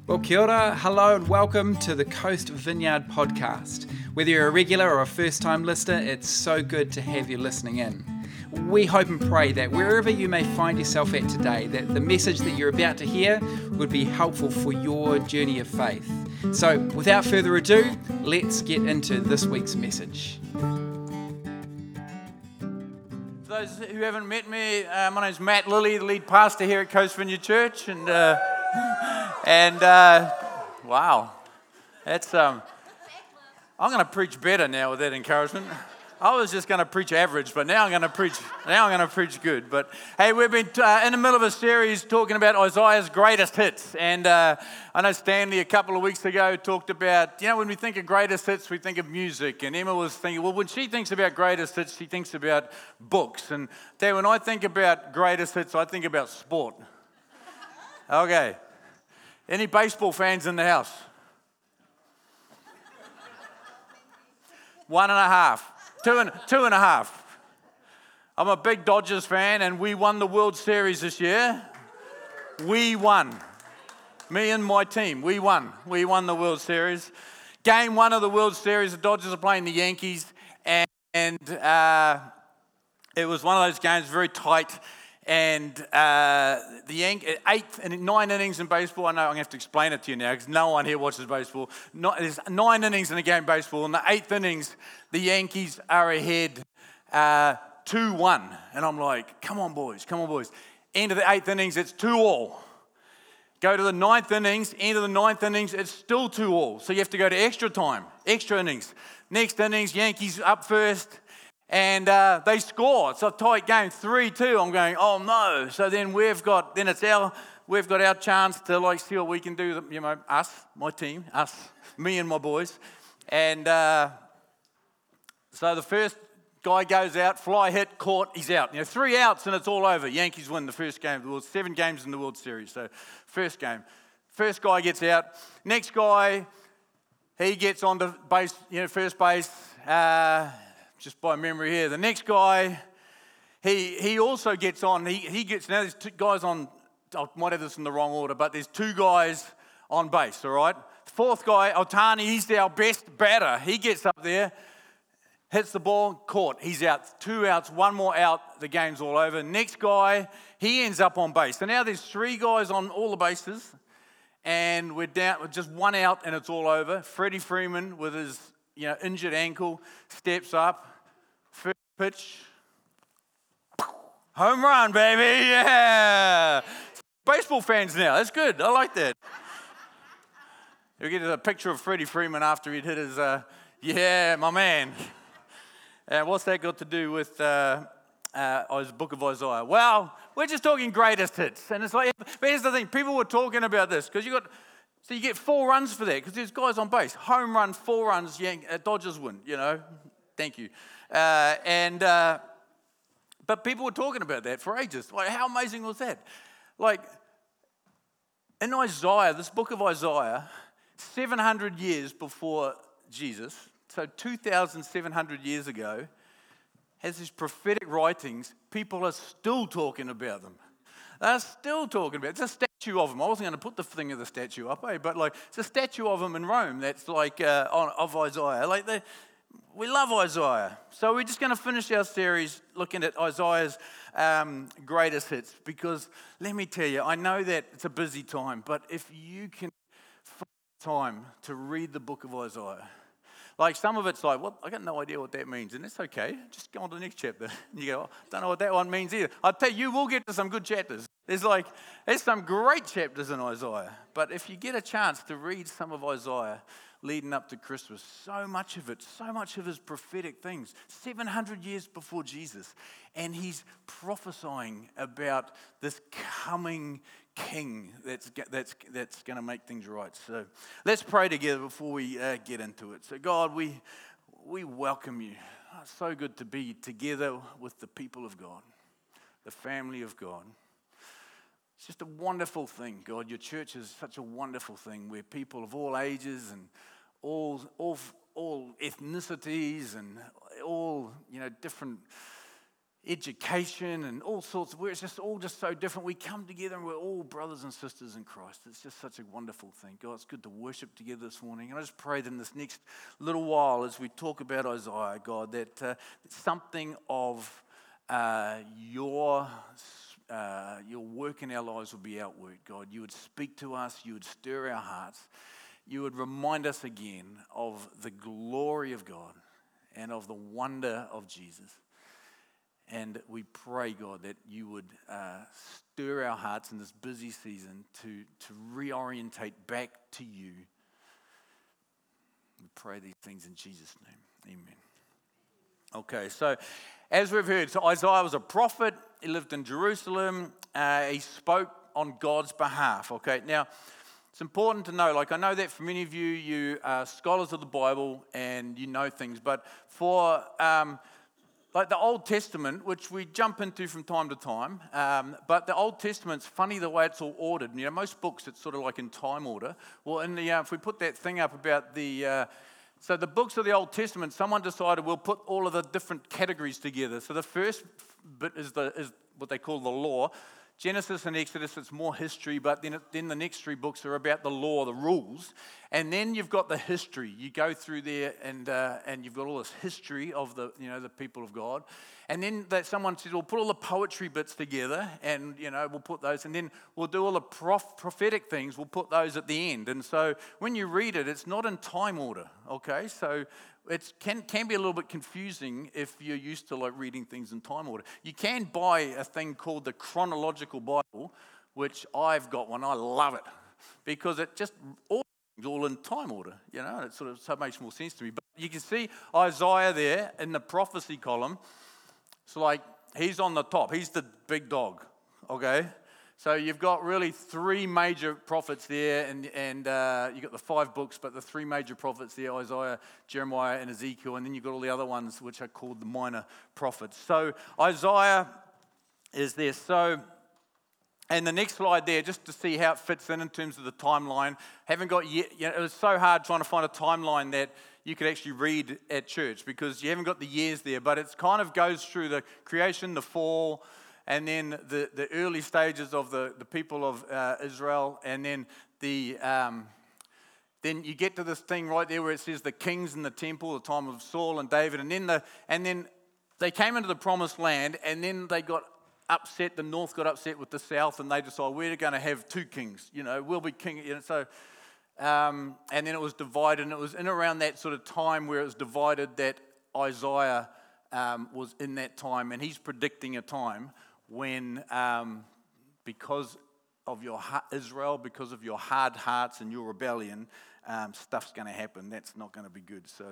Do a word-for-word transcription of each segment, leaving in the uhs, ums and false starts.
Well, kia ora, hello and welcome to the Coast Vineyard podcast. Whether you're a regular or a first-time listener, it's so good to have you listening in. We hope and pray that wherever you may find yourself at today, that the message that you're about to hear would be helpful for your journey of faith. So, without further ado, let's get into this week's message. For those who haven't met me, uh, my name's Matt Lilly, the lead pastor here at Coast Vineyard Church, and uh, and uh, wow, that's um, I'm going to preach better now with that encouragement. I was just going to preach average, but now I'm going to preach. Now I'm going to preach good. But hey, we've been uh, in the middle of a series talking about Isaiah's greatest hits, and uh, I know Stanley a couple of weeks ago talked about, you know, when we think of greatest hits, we think of music, and Emma was thinking, well, when she thinks about greatest hits, she thinks about books, and tell you, when I think about greatest hits, I think about sport. Okay, any baseball fans in the house? One and a half. Two and, two and a half. I'm a big Dodgers fan, and we won the World Series this year. We won. Me and my team, we won. We won the World Series. Game one of the World Series, the Dodgers are playing the Yankees, and, and uh, it was one of those games, very tight. And uh, the Yan- eighth and nine innings in baseball. I know I'm going to have to explain it to you now because no one here watches baseball. Not, there's nine innings in a game of baseball. In the eighth innings, the Yankees are ahead uh, two one. And I'm like, come on, boys, come on, boys. End of the eighth innings, it's two all. Go to the ninth innings, end of the ninth innings, it's still two all. So you have to go to extra time, extra innings. Next innings, Yankees up first. And uh, they score. It's a tight game, three two. I'm going, oh no. So then we've got, then it's our, we've got our chance to like see what we can do. You know, us, my team, us, me and my boys. And uh, so the first guy goes out, fly hit, caught, he's out. You know, three outs and it's all over. Yankees win the first game of the World, seven games in the World Series. So first game, first guy gets out. Next guy, he gets on the base, you know, first base. Uh, Just by memory here. The next guy, he he also gets on. He he gets, now there's two guys on, I might have this in the wrong order, but there's two guys on base, all right? The fourth guy, Otani, he's our best batter. He gets up there, hits the ball, caught. He's out. Two outs, one more out, the game's all over. Next guy, he ends up on base. So now there's three guys on all the bases, and we're down with just one out, and it's all over. Freddie Freeman with his you know, injured ankle, steps up, first pitch, home run, baby, yeah. Baseball fans now, that's good, I like that. You get a picture of Freddie Freeman after he'd hit his, uh, yeah, my man. Uh, what's that got to do with uh, uh, the book of Isaiah? Well, we're just talking greatest hits, and it's like, but here's the thing, people were talking about this, because you got, so you get four runs for that because there's guys on base. Home run, four runs, Yank, uh, Dodgers win, you know. Thank you. Uh, and uh, But people were talking about that for ages. Like, how amazing was that? Like, in Isaiah, this book of Isaiah, seven hundred years before Jesus, so two thousand seven hundred years ago, has these prophetic writings. People are still talking about them. They're still talking about it. It's a statue of him. I wasn't going to put the thing of the statue up, eh? But like, it's a statue of him in Rome that's like uh, on, of Isaiah. Like, they, we love Isaiah. So we're just going to finish our series looking at Isaiah's um, greatest hits because let me tell you, I know that it's a busy time, but if you can find time to read the book of Isaiah, like some of it's like, well, I got no idea what that means, and it's okay. Just go on to the next chapter. And you go, oh, don't know what that one means either. I'll tell you, you will get to some good chapters. There's like, there's some great chapters in Isaiah. But if you get a chance to read some of Isaiah leading up to Christmas, so much of it, so much of his prophetic things, seven hundred years before Jesus, and he's prophesying about this coming king that's that's that's going to make things right. So let's pray together before we uh, get into it. So God, we we welcome you. Oh, it's so good to be together with the people of God, the family of God. It's just a wonderful thing, God. Your church is such a wonderful thing where people of all ages and all all all ethnicities and all you know different education and all sorts of, where it's just all just so different. We come together and we're all brothers and sisters in Christ. It's just such a wonderful thing. God, it's good to worship together this morning. And I just pray that in this next little while, as we talk about Isaiah, God, that uh, something of uh, your uh, your work in our lives will be outworked, God. You would speak to us. You would stir our hearts. You would remind us again of the glory of God and of the wonder of Jesus. And we pray, God, that you would uh, stir our hearts in this busy season to, to reorientate back to you. We pray these things in Jesus' name. Amen. Okay, so as we've heard, so Isaiah was a prophet. He lived in Jerusalem. Uh, he spoke on God's behalf. Okay, now it's important to know, like I know that for many of you, you are scholars of the Bible and you know things, but for... Um, Like the Old Testament, which we jump into from time to time, um, but the Old Testament's funny the way it's all ordered. You know, most books it's sort of like in time order. Well, in the uh, if we put that thing up about the, uh, so the books of the Old Testament, someone decided we'll put all of the different categories together. So the first bit is the is what they call the law. Genesis and Exodus, it's more history, but then, it, then the next three books are about the law, the rules. And then you've got the history. You go through there and uh, and you've got all this history of the, you know, the people of God. And then that someone says, we'll put all the poetry bits together and, you know, we'll put those. And then we'll do all the prof- prophetic things. We'll put those at the end. And so when you read it, it's not in time order, okay? So it can, can be a little bit confusing if you're used to like reading things in time order. You can buy a thing called the Chronological Bible, which I've got one. I love it because it just all, all in time order, you know, and it sort of so makes more sense to me. But you can see Isaiah there in the prophecy column. It's like he's on the top. He's the big dog, okay? So you've got really three major prophets there, and and uh, you've got the five books, but the three major prophets there, Isaiah, Jeremiah, and Ezekiel, and then you've got all the other ones, which are called the minor prophets. So Isaiah is there. So, and the next slide there, just to see how it fits in in terms of the timeline. Haven't got yet, you know, it was so hard trying to find a timeline that you could actually read at church because you haven't got the years there, but it kind of goes through the creation, the fall, and then the, the early stages of the, the people of uh, Israel, and then the um, then you get to this thing right there where it says the kings in the temple, the time of Saul and David, and then the and then they came into the promised land, and then they got upset. The north got upset with the south, and they decided we're going to have two kings. You know, we'll be king. You know, so. Um, and then it was divided, and it was in around that sort of time where it was divided that Isaiah um, was in that time, and he's predicting a time when, um, because of your Israel, because of your hard hearts and your rebellion, um, stuff's going to happen. That's not going to be good. So,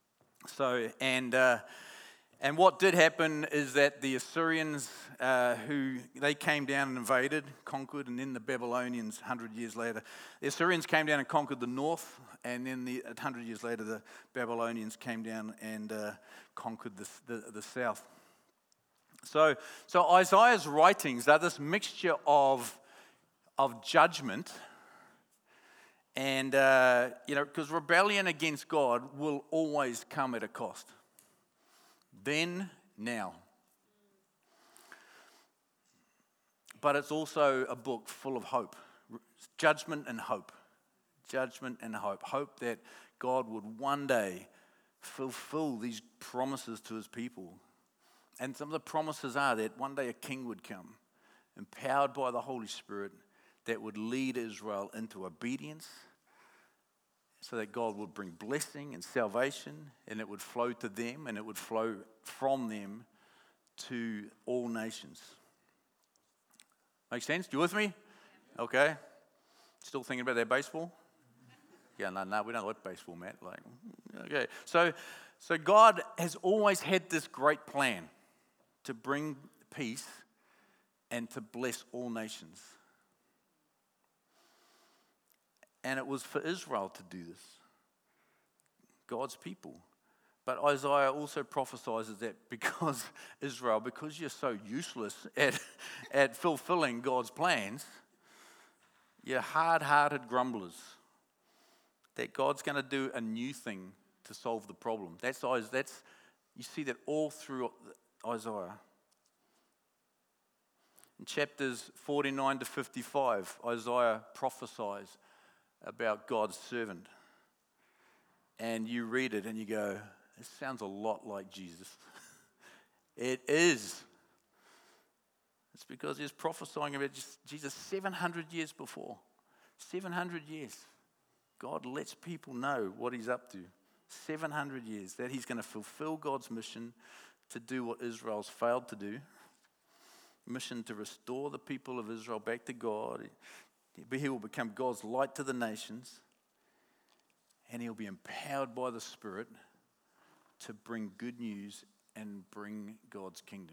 so and uh, and what did happen is that the Assyrians, uh, who they came down and invaded, conquered, and then the Babylonians, hundred years later, the Assyrians came down and conquered the north, and then the hundred years later, the Babylonians came down and uh, conquered the, the the south. So, so Isaiah's writings are this mixture of of judgment, and uh, you know, because rebellion against God will always come at a cost. Then, now. But it's also a book full of hope, judgment and hope, judgment and hope, hope that God would one day fulfill these promises to his people. And some of the promises are that one day a king would come, empowered by the Holy Spirit, that would lead Israel into obedience, so that God would bring blessing and salvation, and it would flow to them, and it would flow from them to all nations. Make sense? You with me? Okay. Still thinking about that baseball? Yeah, no, no, we don't like baseball, Matt. Like, okay. So, so God has always had this great plan to bring peace and to bless all nations. And it was for Israel to do this, God's people. But Isaiah also prophesies that because Israel, because you're so useless at, at fulfilling God's plans, you're hard-hearted grumblers, that God's going to do a new thing to solve the problem. That's, that's you see that all through Isaiah. In chapters forty-nine to fifty-five, Isaiah prophesies about God's servant. And you read it and you go, it sounds a lot like Jesus. It is. It's because he's prophesying about Jesus seven hundred years before. seven hundred years. God lets people know what he's up to. seven hundred years. That he's going to fulfill God's mission to do what Israel's failed to do. Mission to restore the people of Israel back to God. He will become God's light to the nations. And he'll be empowered by the Spirit to bring good news and bring God's kingdom.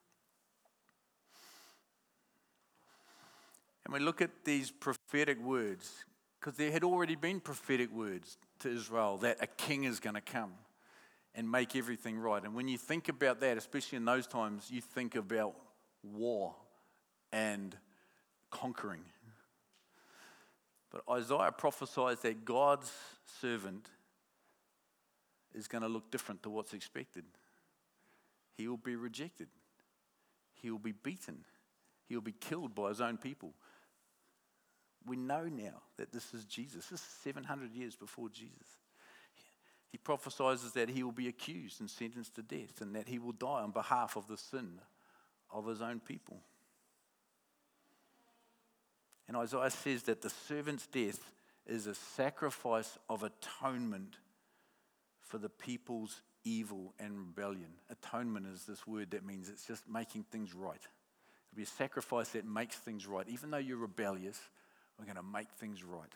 And we look at these prophetic words, because there had already been prophetic words to Israel that a king is going to come and make everything right. And when you think about that, especially in those times, you think about war and conquering. But Isaiah prophesies that God's servant is going to look different to what's expected. He will be rejected. He will be beaten. He will be killed by his own people. We know now that this is Jesus. This is seven hundred years before Jesus. He prophesies that he will be accused and sentenced to death, and that he will die on behalf of the sin of his own people. And Isaiah says that the servant's death is a sacrifice of atonement for the people's evil and rebellion. Atonement is this word that means it's just making things right. It'll be a sacrifice that makes things right. Even though you're rebellious, we're going to make things right.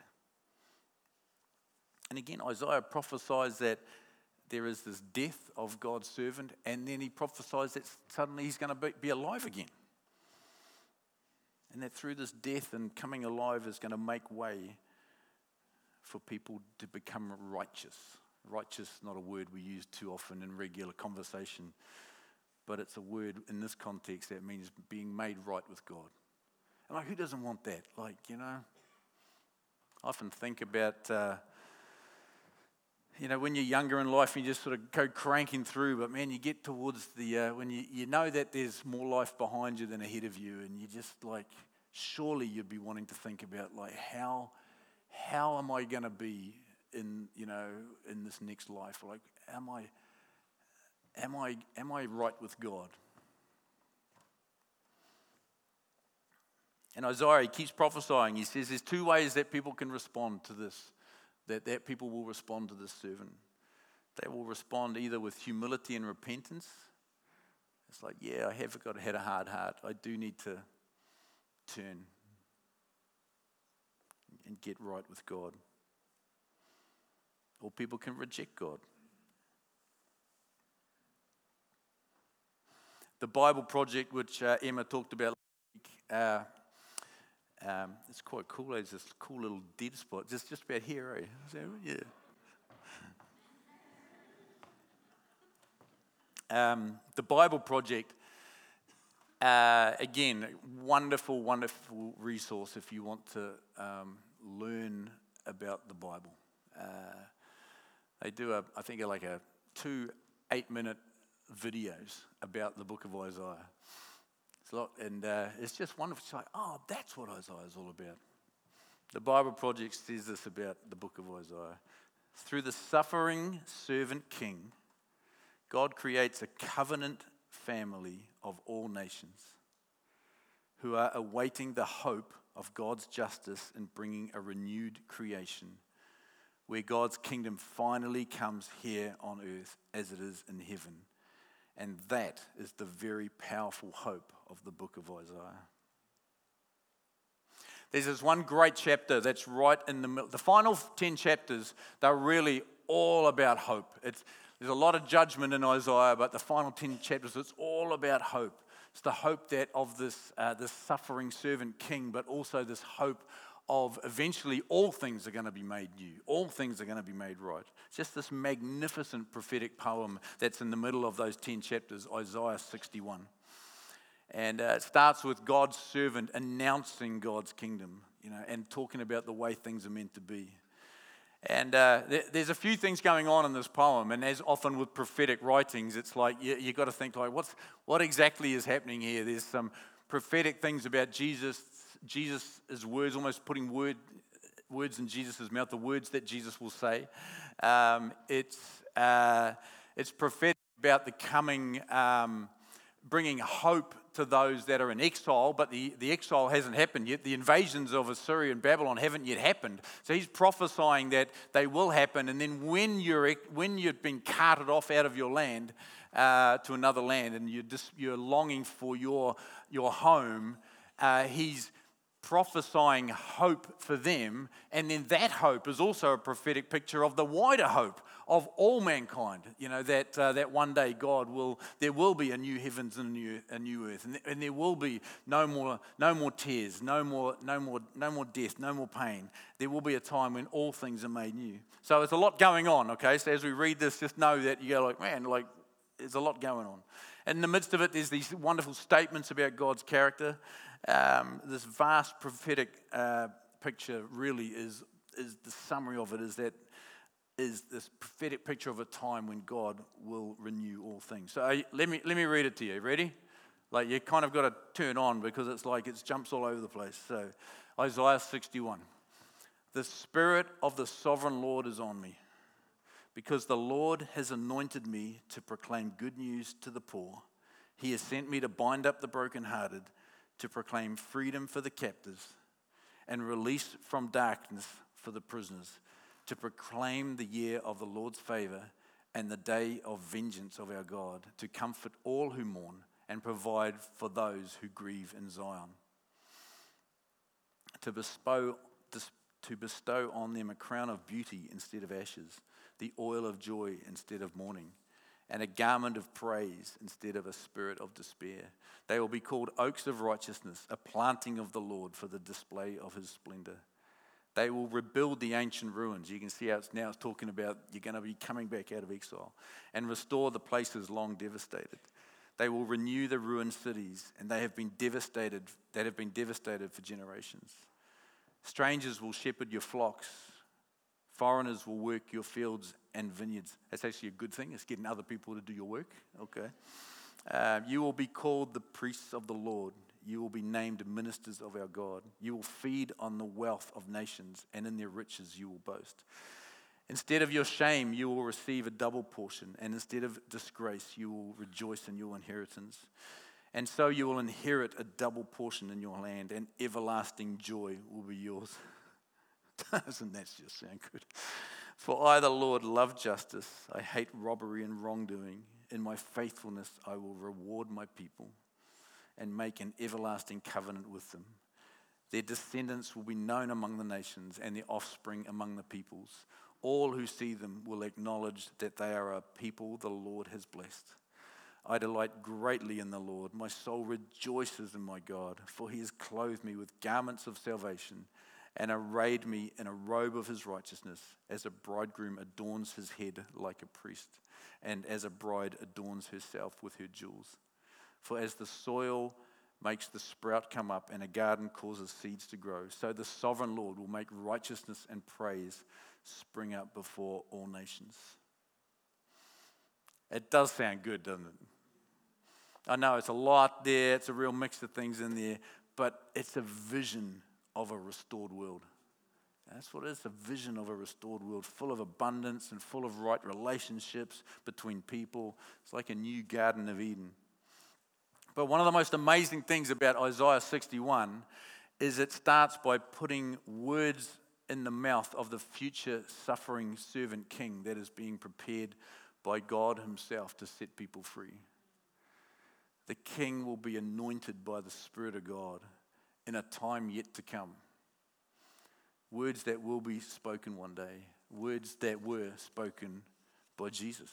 And again, Isaiah prophesies that there is this death of God's servant, and then he prophesies that suddenly he's going to be, be alive again. And that through this death and coming alive is going to make way for people to become righteous. Righteous, not a word we use too often in regular conversation, but it's a word in this context that means being made right with God. And like, who doesn't want that? Like, you know, I often think about, uh, you know, when you're younger in life, you just sort of go cranking through, but man, you get towards the, uh, when you, you know that there's more life behind you than ahead of you, and you just like, surely you'd be wanting to think about like, how, how am I going to be in, you know, in this next life? Like, am I, am I, am I right with God? And Isaiah, he keeps prophesying. He says there's two ways that people can respond to this, that, that people will respond to this servant. They will respond either with humility and repentance. It's like, yeah, I have got had a hard heart. I do need to turn and get right with God. Or people can reject God. The Bible Project, which uh, Emma talked about last week, uh, um, it's quite cool. There's this cool little dead spot, just just about here, eh? So, yeah. Um, the Bible Project, uh, again, wonderful, wonderful resource if you want to um, learn about the Bible. Uh, they do, a, I think, like a two eight-minute videos about the book of Isaiah. It's a lot, and uh, it's just wonderful. It's like, oh, that's what Isaiah is all about. The Bible Project says this about the book of Isaiah. Through the suffering servant king, God creates a covenant family of all nations who are awaiting the hope of God's justice in bringing a renewed creation where God's kingdom finally comes here on earth as it is in heaven. And that is the very powerful hope of the book of Isaiah. There's this one great chapter that's right in the middle. The final ten chapters, they're really all about hope. It's, there's a lot of judgment in Isaiah, but the final ten chapters, it's all about hope. It's the hope that of this, uh, this suffering servant king, but also this hope of eventually all things are going to be made new. All things are going to be made right. It's just this magnificent prophetic poem that's in the middle of those ten chapters, Isaiah sixty-one. And uh, it starts with God's servant announcing God's kingdom, you know, and talking about the way things are meant to be. And uh, th- there's a few things going on in this poem, and as often with prophetic writings, it's like you, you got to think like, what's what exactly is happening here? There's some prophetic things about Jesus, Jesus' words, almost putting word, words in Jesus' mouth, the words that Jesus will say. Um, it's, uh, it's prophetic about the coming, um, bringing hope to those that are in exile, but the, the exile hasn't happened yet. The invasions of Assyria and Babylon haven't yet happened. So he's prophesying that they will happen, and then when you're when you've been carted off out of your land uh, to another land, and you're just, you're longing for your your home, uh, he's prophesying hope for them, and then that hope is also a prophetic picture of the wider hope of all mankind. You know, that uh, that one day God will, there will be a new heavens and a new, a new earth, and, th- and there will be no more no more tears, no more no more no more death, no more pain. There will be a time when all things are made new. So there's a lot going on. Okay, so as we read this, just know that you go like, man, like there's a lot going on. And in the midst of it, there's these wonderful statements about God's character. Um, this vast prophetic uh, picture really is is the summary of it. Is that is this prophetic picture of a time when God will renew all things. So uh, let me let me read it to you. Ready? Like you kind of got to turn on because it's like it jumps all over the place. So Isaiah sixty-one. The Spirit of the Sovereign Lord is on me, because the Lord has anointed me to proclaim good news to the poor. He has sent me to bind up the brokenhearted, to proclaim freedom for the captives and release from darkness for the prisoners, to proclaim the year of the Lord's favor and the day of vengeance of our God, to comfort all who mourn and provide for those who grieve in Zion, to bestow, to bestow on them a crown of beauty instead of ashes, the oil of joy instead of mourning, and a garment of praise instead of a spirit of despair. They will be called oaks of righteousness, a planting of the Lord for the display of his splendor. They will rebuild the ancient ruins. You can see how it's now it's talking about you're going to be coming back out of exile, and restore the places long devastated. They will renew the ruined cities, and they have been devastated, that have been devastated for generations. Strangers will shepherd your flocks. Foreigners will work your fields and vineyards. That's actually a good thing. It's getting other people to do your work. Okay. Uh, you will be called the priests of the Lord. You will be named ministers of our God. You will feed on the wealth of nations, and in their riches you will boast. Instead of your shame, you will receive a double portion, and instead of disgrace, you will rejoice in your inheritance. And so you will inherit a double portion in your land, and everlasting joy will be yours. Doesn't that just sound good? For I, the Lord, love justice. I hate robbery and wrongdoing. In my faithfulness, I will reward my people and make an everlasting covenant with them. Their descendants will be known among the nations, and their offspring among the peoples. All who see them will acknowledge that they are a people the Lord has blessed. I delight greatly in the Lord. My soul rejoices in my God, for he has clothed me with garments of salvation and arrayed me in a robe of his righteousness, as a bridegroom adorns his head like a priest, and as a bride adorns herself with her jewels. For as the soil makes the sprout come up and a garden causes seeds to grow, so the sovereign Lord will make righteousness and praise spring up before all nations. It does sound good, doesn't it? I know it's a lot there, it's a real mix of things in there, but it's a vision of a restored world. That's what it is, a vision of a restored world, full of abundance and full of right relationships between people. It's like a new Garden of Eden. But one of the most amazing things about Isaiah sixty-one is it starts by putting words in the mouth of the future suffering servant king that is being prepared by God himself to set people free. The king will be anointed by the Spirit of God in a time yet to come. Words that will be spoken one day. Words that were spoken by Jesus.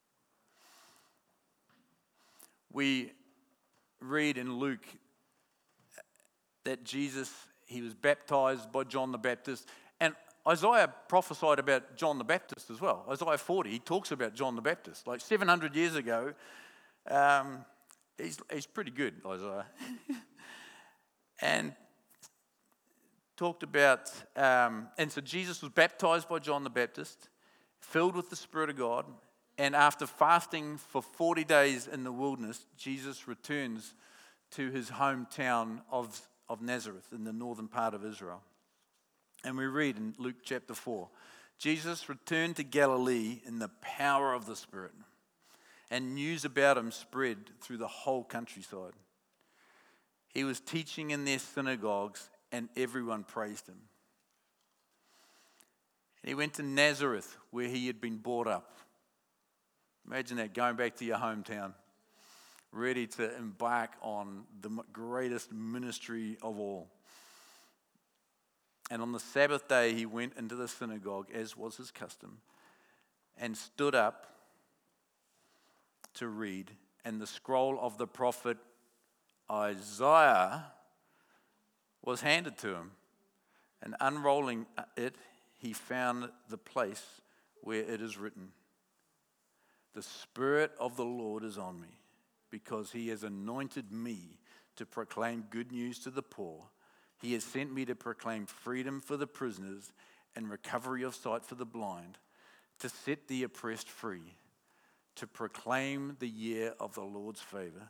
We read in Luke that Jesus, he was baptized by John the Baptist. And Isaiah prophesied about John the Baptist as well. Isaiah forty, he talks about John the Baptist. Like seven hundred years ago, um, he's, he's pretty good, Isaiah. and talked about, um, and so Jesus was baptized by John the Baptist, filled with the Spirit of God, and after fasting for forty days in the wilderness, Jesus returns to his hometown of, of Nazareth in the northern part of Israel. And we read in Luke chapter four, Jesus returned to Galilee in the power of the Spirit, and news about him spread through the whole countryside. He was teaching in their synagogues, and everyone praised him. And he went to Nazareth, where he had been brought up. Imagine that, going back to your hometown, ready to embark on the greatest ministry of all. And on the Sabbath day, he went into the synagogue, as was his custom, and stood up to read. And the scroll of the prophet Isaiah was handed to him. And unrolling it, he found the place where it is written, "The Spirit of the Lord is on me, because he has anointed me to proclaim good news to the poor. He has sent me to proclaim freedom for the prisoners and recovery of sight for the blind, to set the oppressed free, to proclaim the year of the Lord's favor."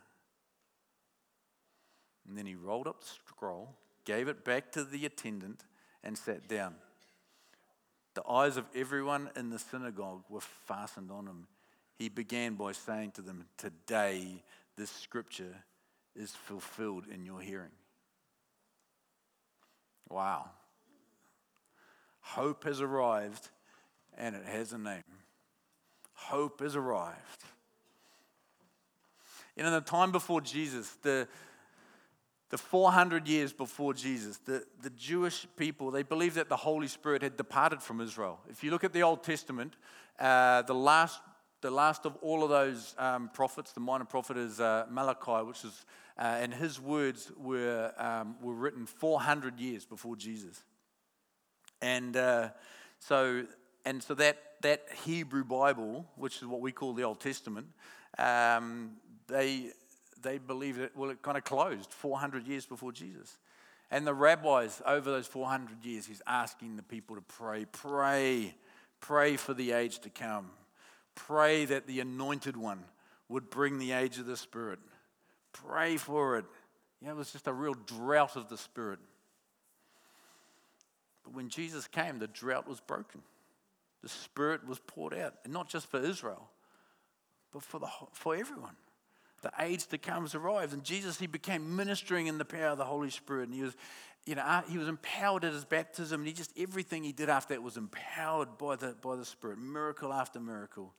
And then he rolled up the scroll, gave it back to the attendant, and sat down. The eyes of everyone in the synagogue were fastened on him. He began by saying to them, "Today this scripture is fulfilled in your hearing." Wow. Hope has arrived, and it has a name. Hope has arrived. You know, the time before Jesus, the The four hundred years before Jesus, the, the Jewish people, they believed that the Holy Spirit had departed from Israel. If you look at the Old Testament, uh, the last the last of all of those um, prophets, the minor prophet is uh, Malachi, which is, uh, and his words were um, were written four hundred years before Jesus. And uh, so and so that that Hebrew Bible, which is what we call the Old Testament, um, they. They believe that, well, it kind of closed four hundred years before Jesus. And the rabbis, over those four hundred years, he's asking the people to pray, pray, pray for the age to come. Pray that the anointed one would bring the age of the Spirit. Pray for it. You know, it was just a real drought of the Spirit. But when Jesus came, the drought was broken. The Spirit was poured out, and not just for Israel, but for the for everyone. The age to come has arrived, and Jesus, he became ministering in the power of the Holy Spirit, and he was, you know, he was empowered at his baptism, and he just everything he did after that was empowered by the by the Spirit, miracle after miracle.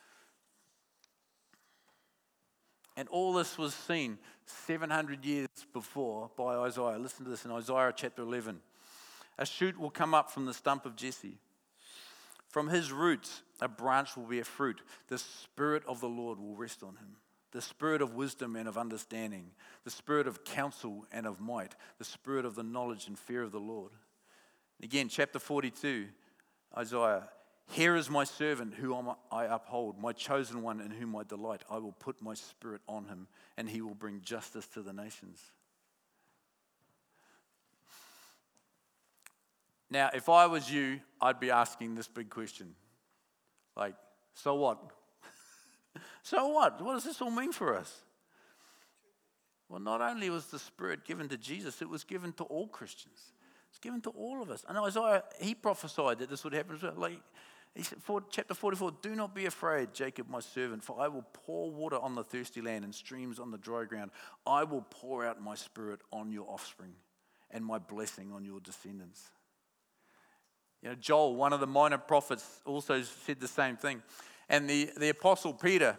And all this was seen seven hundred years before by Isaiah. Listen to this in Isaiah chapter eleven. "A shoot will come up from the stump of Jesse. From his roots, a branch will bear fruit. The Spirit of the Lord will rest on him. The Spirit of wisdom and of understanding, the Spirit of counsel and of might, the Spirit of the knowledge and fear of the Lord." Again, chapter forty-two, Isaiah, "Here is my servant whom I uphold, my chosen one in whom I delight. I will put my Spirit on him, and he will bring justice to the nations." Now, if I was you, I'd be asking this big question. Like, so what? So what? What does this all mean for us? Well, not only was the Spirit given to Jesus, it was given to all Christians. It's given to all of us. And Isaiah, he prophesied that this would happen as well. Like, he said, for chapter forty-four, "Do not be afraid, Jacob, my servant, for I will pour water on the thirsty land and streams on the dry ground. I will pour out my Spirit on your offspring and my blessing on your descendants." You know, Joel, one of the minor prophets, also said the same thing. And the, the Apostle Peter,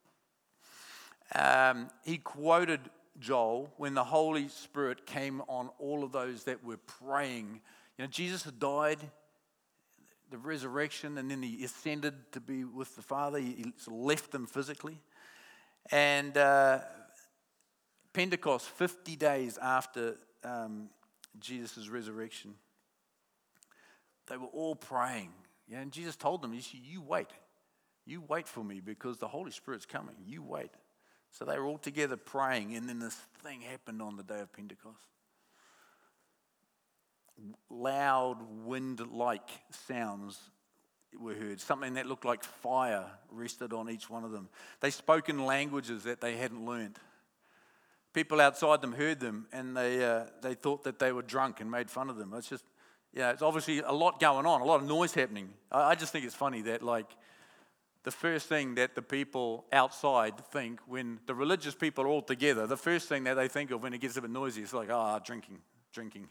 um, he quoted Joel when the Holy Spirit came on all of those that were praying. You know, Jesus had died, the resurrection, and then he ascended to be with the Father. He, he left them physically. And uh, Pentecost, fifty days after um, Jesus' resurrection, they were all praying. You know, and Jesus told them, he said, you wait. You wait for me because the Holy Spirit's coming. You wait. So they were all together praying, and then this thing happened on the day of Pentecost. Loud, wind-like sounds were heard. Something that looked like fire rested on each one of them. They spoke in languages that they hadn't learned. people outside them heard them, and they uh, they thought that they were drunk and made fun of them. It's just, yeah, it's obviously a lot going on, a lot of noise happening. I, I just think it's funny that, like, the first thing that the people outside think when the religious people are all together, the first thing that they think of when it gets a bit noisy is like, ah, drinking, drinking.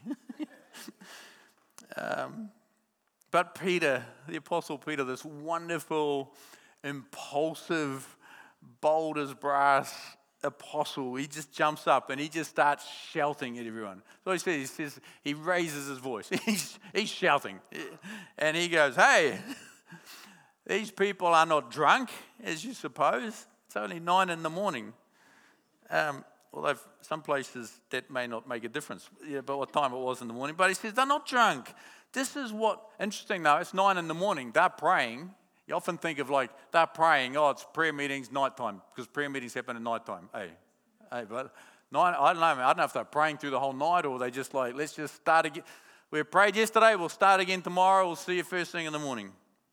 um, but Peter, the Apostle Peter, this wonderful, impulsive, bold as brass apostle, he just jumps up and he just starts shouting at everyone. So he says, he says, he raises his voice. He's, he's shouting. And he goes, hey, these people are not drunk, as you suppose. It's only nine in the morning. Um, although some places that may not make a difference, yeah, but what time it was in the morning. But he says, they're not drunk. This is what, interesting though, it's nine in the morning. They're praying. You often think of like, they're praying, oh, it's prayer meetings, nighttime, because prayer meetings happen at nighttime. Hey, hey, but nine, I don't know, man. I don't know if they're praying through the whole night or they just like, let's just start again. We prayed yesterday, we'll start again tomorrow, we'll see you first thing in the morning.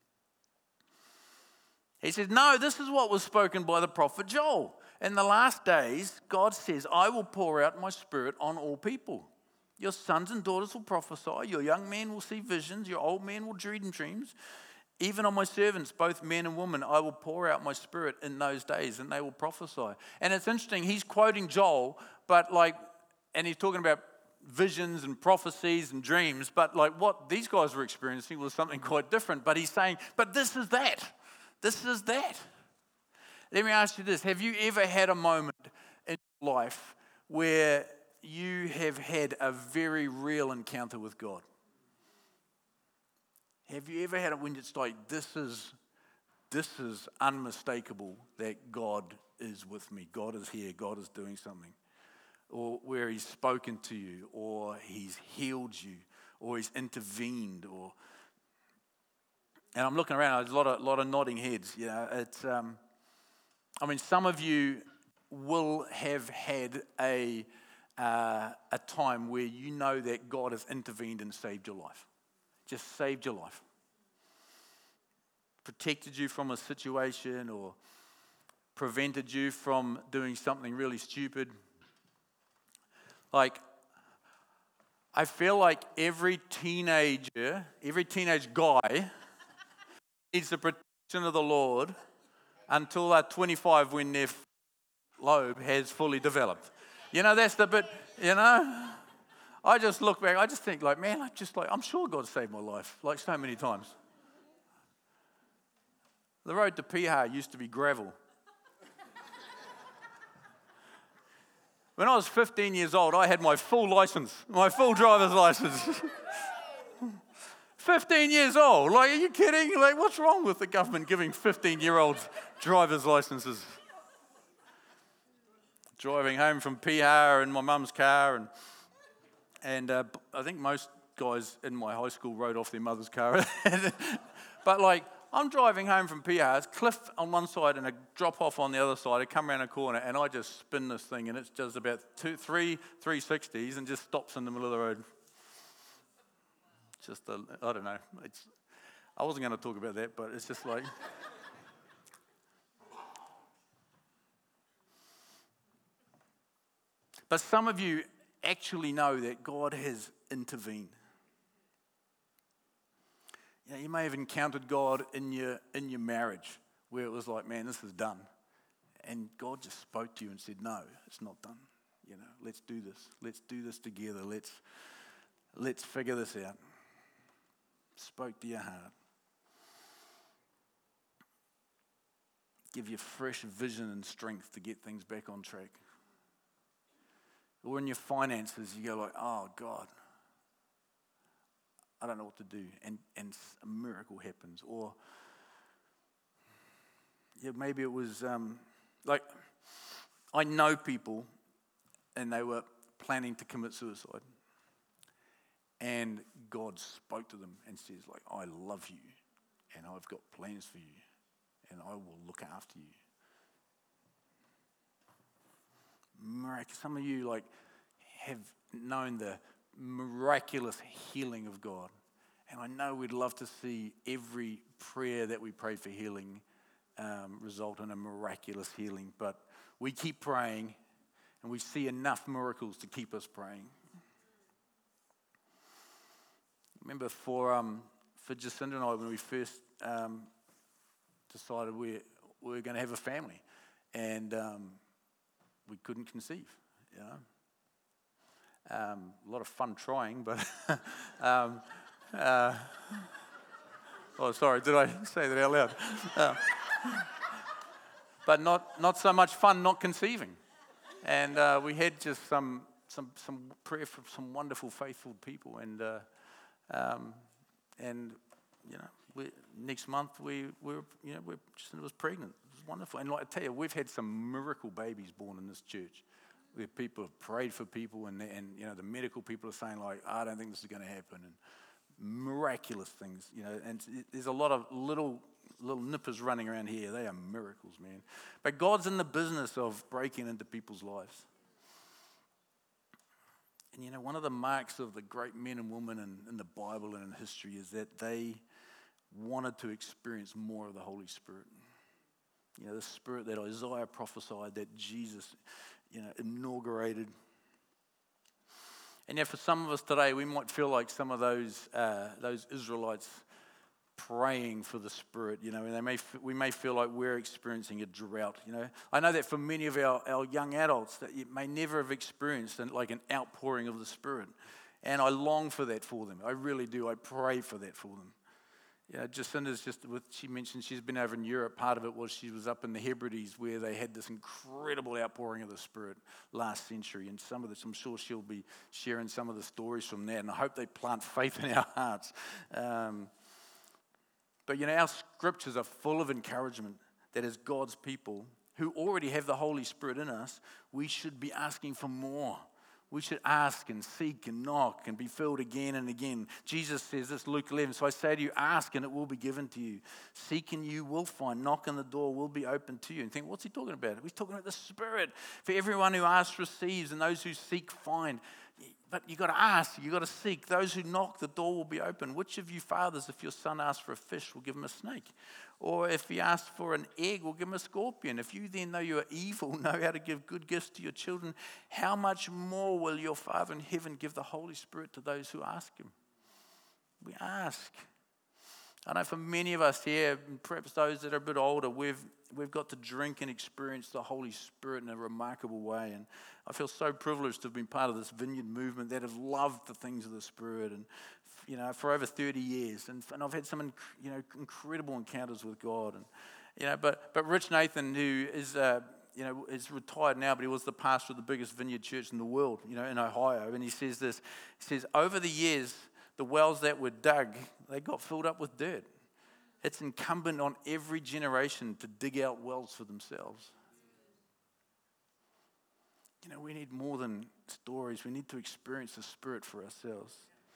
He says, no, this is what was spoken by the prophet Joel. In the last days, God says, I will pour out my spirit on all people. Your sons and daughters will prophesy. Your young men will see visions. Your old men will dream dreams. Even on my servants, both men and women, I will pour out my spirit in those days, and they will prophesy. And it's interesting, he's quoting Joel, but like, and he's talking about visions and prophecies and dreams, but like what these guys were experiencing was something quite different. But he's saying, but this is that. This is that. Let me ask you this. Have you ever had a moment in your life where you have had a very real encounter with God? Have you ever had it when it's like, this is, this is unmistakable that God is with me. God is here. God is doing something. Or where he's spoken to you, or he's healed you, or he's intervened, or... And I'm looking around, there's a lot of, lot of nodding heads. You know, it's, um, I mean, some of you will have had a, uh, a time where you know that God has intervened and saved your life. Just saved your life. Protected you from a situation or prevented you from doing something really stupid. Like, I feel like every teenager, every teenage guy needs the protection of the Lord until they're twenty-five when their lobe has fully developed. You know, that's the bit, you know. I just look back, I just think like, man, I just like, I'm sure God saved my life, like so many times. The road to Piha used to be gravel. When I was fifteen years old, I had my full license, my full driver's license. fifteen years old, like, are you kidding? Like, what's wrong with the government giving fifteen-year-olds driver's licenses? Driving home from Piha in my mum's car, and and uh, I think most guys in my high school rode off their mother's car. But like, I'm driving home from Piha, it's cliff on one side and a drop off on the other side. I come around a corner and I just spin this thing, and it does about two, three three sixties and just stops in the middle of the road. Just, a, I don't know. It's, I wasn't going to talk about that, but it's just like... But some of you actually know that God has intervened. You know, you may have encountered God in your in your marriage where it was like, man, this is done. And God just spoke to you and said, no, it's not done. You know, let's do this. Let's do this together. Let's let's figure this out. Spoke to your heart. Give you fresh vision and strength to get things back on track. Or in your finances, you go like, oh, God, I don't know what to do. And, and a miracle happens. Or yeah, maybe it was, um, like, I know people and they were planning to commit suicide. And God spoke to them and says, like, I love you and I've got plans for you and I will look after you. Mirac- Some of you, like, have known the miraculous healing of God. And I know we'd love to see every prayer that we pray for healing um, result in a miraculous healing. But we keep praying and we see enough miracles to keep us praying. Remember for um, for Jacinda and I, when we first um, decided we, we were going to have a family, and um, we couldn't conceive, you know. Um, a lot of fun trying, but um, uh, oh, sorry, did I say that out loud? Uh, but not not so much fun not conceiving, and uh, we had just some some some prayer from some wonderful, faithful people, and uh, um, and you know, we, next month we were you know we Jacinda was pregnant. It was wonderful, and like I tell you, we've had some miracle babies born in this church. Where people have prayed for people, and and you know the medical people are saying like, I don't think this is going to happen, and miraculous things, you know. And there's a lot of little little nippers running around here. They are miracles, man. But God's in the business of breaking into people's lives. And you know, one of the marks of the great men and women in, in the Bible and in history is that they wanted to experience more of the Holy Spirit. You know, the Spirit that Isaiah prophesied, that Jesus, you know, inaugurated. And yet for some of us today, we might feel like some of those uh, those Israelites praying for the Spirit, you know, and they may we may feel like we're experiencing a drought, you know. I know that for many of our, our young adults, that you may never have experienced an, like an outpouring of the Spirit. And I long for that for them. I really do. I pray for that for them. You know, Jacinda's just, with, she mentioned she's been over in Europe. Part of it was she was up in the Hebrides where they had this incredible outpouring of the Spirit last century. And some of this, I'm sure she'll be sharing some of the stories from that. And I hope they plant faith in our hearts. Um, but, you know, our scriptures are full of encouragement that as God's people who already have the Holy Spirit in us, we should be asking for more. We should ask and seek and knock and be filled again and again. Jesus says this, Luke eleven, so I say to you, ask and it will be given to you. Seek and you will find. Knock and the door will be open to you. And think, what's he talking about? He's talking about the Spirit. For everyone who asks receives, and those who seek find. But you've got to ask, you've got to seek. Those who knock, the door will be open. Which of you fathers, if your son asks for a fish, will give him a snake? Or if he asks for an egg, will give him a scorpion? If you then, though you are evil, know how to give good gifts to your children, how much more will your Father in heaven give the Holy Spirit to those who ask him? We ask. I know for many of us here, perhaps those that are a bit older, we've we've got to drink and experience the Holy Spirit in a remarkable way. And I feel so privileged to have been part of this vineyard movement that have loved the things of the Spirit, and you know, for over thirty years. And, and I've had some you know incredible encounters with God. And you know, but but Rich Nathan, who is uh, you know is retired now, but he was the pastor of the biggest vineyard church in the world, you know, in Ohio. And he says this. He says, over the years, the wells that were dug, they got filled up with dirt. It's incumbent on every generation to dig out wells for themselves. You know, we need more than stories. We need to experience the Spirit for ourselves.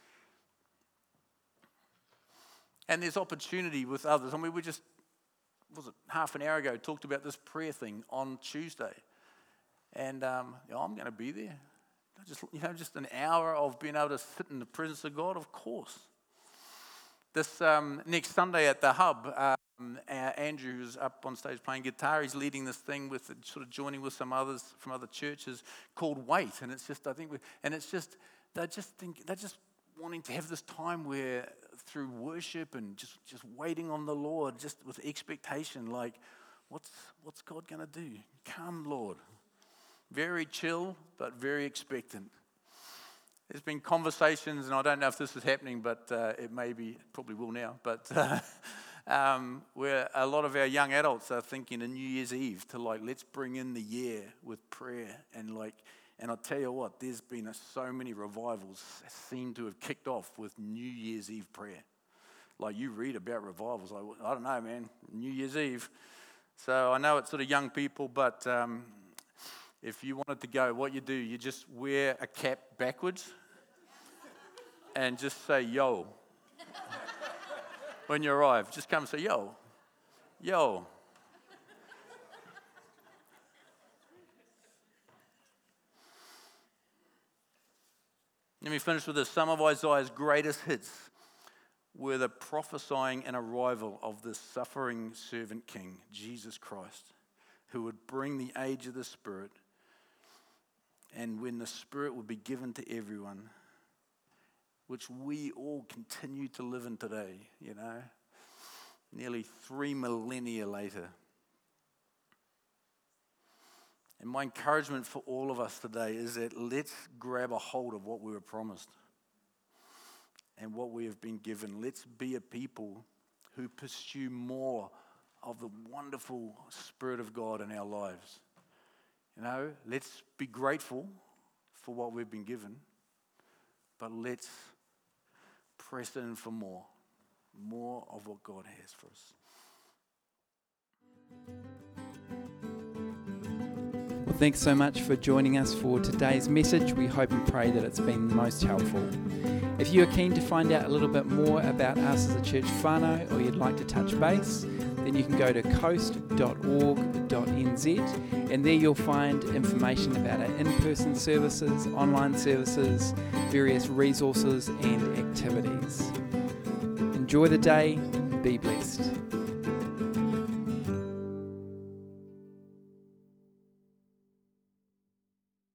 And there's opportunity with others. I mean, we just, was it half an hour ago, talked about this prayer thing on Tuesday. And um, you know, I'm going to be there. Just, you know, just an hour of being able to sit in the presence of God, of course. This um, next Sunday at the Hub, um, uh, Andrew, who's up on stage playing guitar, he's leading this thing with sort of joining with some others from other churches called Wait, and it's just I think, we, and it's just they're just think they're just wanting to have this time where through worship and just just waiting on the Lord, just with expectation, like what's what's God going to do? Come, Lord. Very chill, but very expectant. There's been conversations, and I don't know if this is happening, but uh, it may be, it probably will now, but uh, um, where a lot of our young adults are thinking of New Year's Eve to like, let's bring in the year with prayer. And like, and I'll tell you what, there's been a, so many revivals seem to have kicked off with New Year's Eve prayer. Like you read about revivals, like, I don't know, man, New Year's Eve. So I know it's sort of young people, but um, if you wanted to go, what you do, you just wear a cap backwards and just say, yo. When you arrive, just come and say, yo, yo. Let me finish with this. Some of Isaiah's greatest hits were the prophesying and arrival of the suffering servant king, Jesus Christ, who would bring the age of the Spirit. and when the Spirit would be given to everyone, which we all continue to live in today, you know, nearly three millennia later. And my encouragement for all of us today is that let's grab a hold of what we were promised and what we have been given. Let's be a people who pursue more of the wonderful Spirit of God in our lives. You know, let's be grateful for what we've been given, but let's press in for more, more of what God has for us. Well, thanks so much for joining us for today's message. We hope and pray that it's been most helpful. If you are keen to find out a little bit more about us as a church whānau, or you'd like to touch base, then you can go to coast dot org dot n z, and there you'll find information about our in-person services, online services, various resources and activities. Enjoy the day, be blessed.